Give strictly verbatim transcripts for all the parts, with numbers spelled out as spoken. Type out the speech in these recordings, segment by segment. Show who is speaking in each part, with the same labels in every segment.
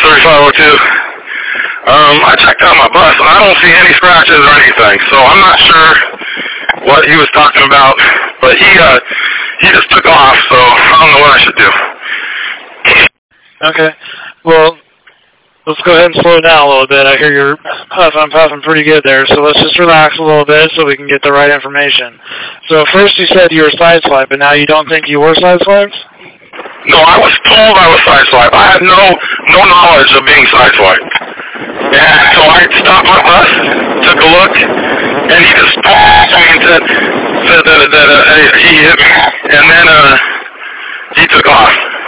Speaker 1: thirty-five oh two. Um, I checked out my bus, and I don't see any scratches or anything, so I'm not sure what he was talking about, but he, uh, he just took off, so I don't know what I should do.
Speaker 2: Okay. Well, let's go ahead and slow down a little bit. I hear you're puffing, puffing pretty good there, so let's just relax a little bit so we can get the right information. So first you said you were sideswiped, but now you don't think you were sideswiped?
Speaker 1: No, I was told I was sideswiped. I had no no knowledge of being sideswiped. And so I stopped my bus, took a look, and he just paused me and said, said that, that uh, he hit me. And then uh, he took off.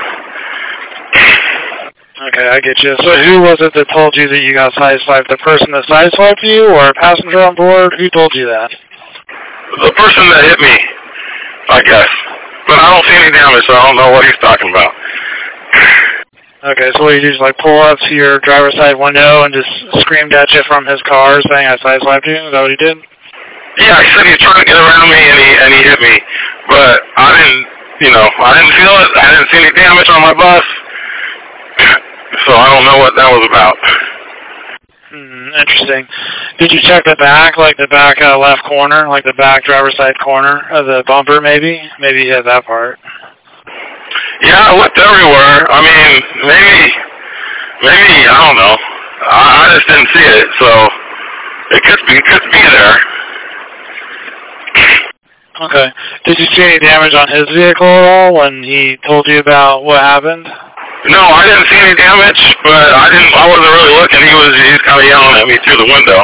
Speaker 2: Okay, I get you. So who was it that told you that you got sideswiped? The person that sideswiped you or a passenger on board? Who told you that?
Speaker 1: The person that hit me, I guess. But I don't see any damage, so I don't know what he's talking about.
Speaker 2: Okay, so what you do is like pull up to your driver's side window and just screamed at you from his car saying I sideswiped you? Is that what he did?
Speaker 1: Yeah, he said he was trying to get around me and he and he hit me. But I didn't, you know, I didn't feel it. I didn't see any damage on my bus. So I don't know what that was about.
Speaker 2: Hmm, interesting. Did you check the back, like the back uh, left corner, like the back driver's side corner of the bumper maybe? Maybe you hit that part.
Speaker 1: Yeah, I looked everywhere. I mean, maybe, maybe, I don't know. I, I just didn't see it, so it could be, it could be there.
Speaker 2: Okay. Did you see any damage on his vehicle at all when he told you about what happened?
Speaker 1: No, I didn't see any damage, but I didn't. I wasn't really looking. He was, he was kind of yelling at me through the window.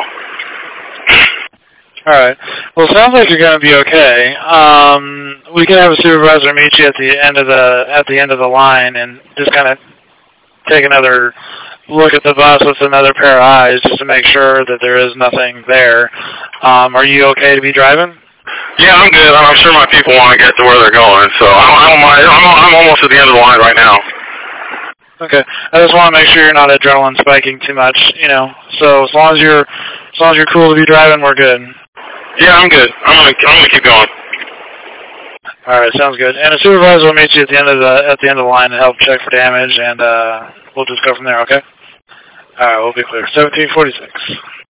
Speaker 2: All right. Well, it sounds like you're going to be okay. Um, we can have a supervisor meet you at the end of the at the end of the line and just kind of take another look at the bus with another pair of eyes just to make sure that there is nothing there. Um, are you okay to be driving?
Speaker 1: Yeah, I'm good. I'm sure my people want to get to where they're going, so I don't, I don't mind. I'm, I'm almost at the end of the line right now.
Speaker 2: Okay. I just want to make sure you're not adrenaline spiking too much, you know. So as long as you're as long as you're cool to be driving, we're good.
Speaker 1: Yeah, I'm good. I'm gonna I'm gonna keep going.
Speaker 2: All right, sounds good. And a supervisor will meet you at the end of the at the end of the line to help check for damage, and uh, we'll just go from there. Okay. All right, we'll be clear. seventeen forty-six.